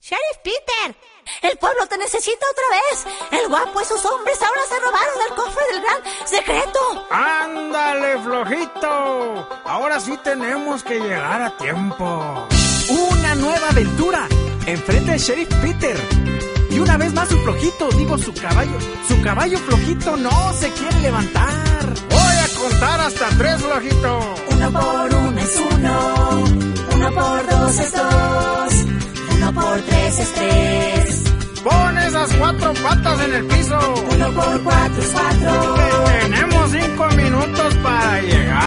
Sheriff Peter, el pueblo te necesita otra vez. El guapo y sus hombres ahora se robaron el cofre del gran secreto. ¡Ándale, flojito! Ahora sí tenemos que llegar a tiempo. Una nueva aventura enfrente del Sheriff Peter. Y una vez más su flojito, su caballo flojito no se quiere levantar. Voy a contar hasta 3, flojito. 1 por 1 es 1, 1 por 2 es 2, 1 por 3 es 3. Pon esas 4 patas en el piso. 1 por 4 es 4. Tenemos 5 minutos para llegar.